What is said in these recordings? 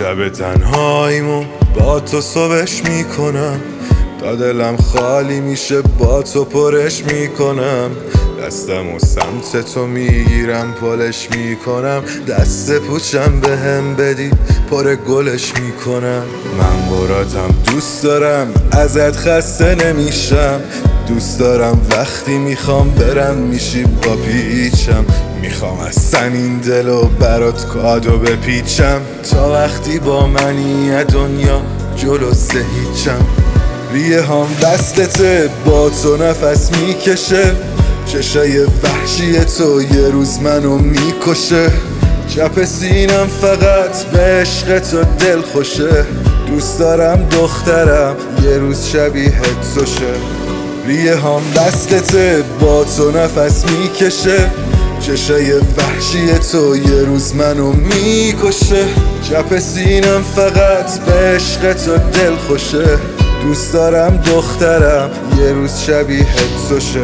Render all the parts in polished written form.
شب تنهاییمو با تو صبحش میکنم، تا دلم خالی میشه با تو پرش میکنم. دستم و سمت تو میگیرم پلش میکنم، دست پوچم به هم بدی پر گلش میکنم. من براتم دوست دارم ازت خسته نمیشم، دوست دارم وقتی میخوام برم میشی با پیچم. میخوام اصلا این دلو برات کادو بپیچم، تا وقتی با منی دنیا جلو هیچم. ریه هم دستته با تو نفس میکشه، چشای وحشی تو یه روز منو میکشه. چپ سینم فقط به عشق تو دل خوشه، دوست دارم دخترم یه روز شبیه تو شه. ریه هم دستته با تو نفس میکشه، چشای وحشی تو یه روز منو میکشه. چپ سینم فقط به عشق تو دل خوشه، دوست دارم دخترم یه روز شبیه تو شه.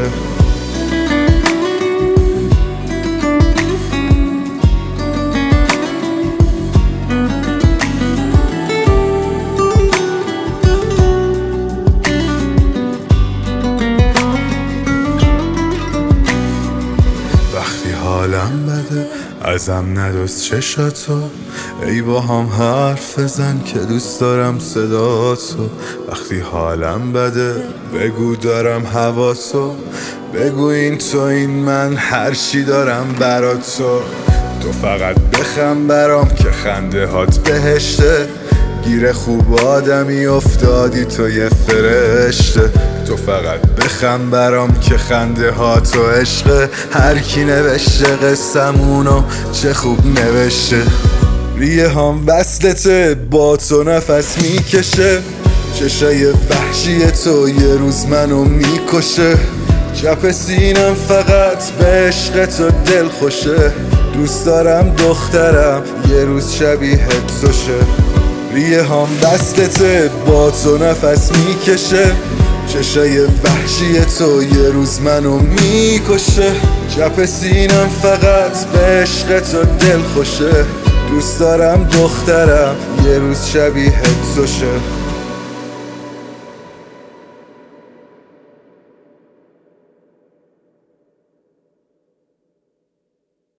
حالم بده ازم ندوز چشاتو، ای با هم حرف بزن که دوست دارم صداتو. وقتی حالم بده بگو دارم حواسو، بگو این تو این من هر چی دارم برات تو فقط بخم برام که خنده هات بهشته، گیر خوب آدمی افتادی تو یه فرشته. تو فقط بخم برام که خنده ها تو عشقه، هر کی نوشته قصمونو چه خوب نوشته. ریه هم وصلته با تو نفس میکشه، چشای وحشی تو یه روز منو میکشه. چپ سینم فقط به عشق تو دل خوشه، دوست دارم دخترم یه روز شبیه تو شه. ریه هم دستته با تو نفس میکشه، چشای وحشی تو یه روز منو میکشه. چپ سینم فقط به عشق تو دل خوشه، دوست دارم دخترم یه روز شبیه تو شه.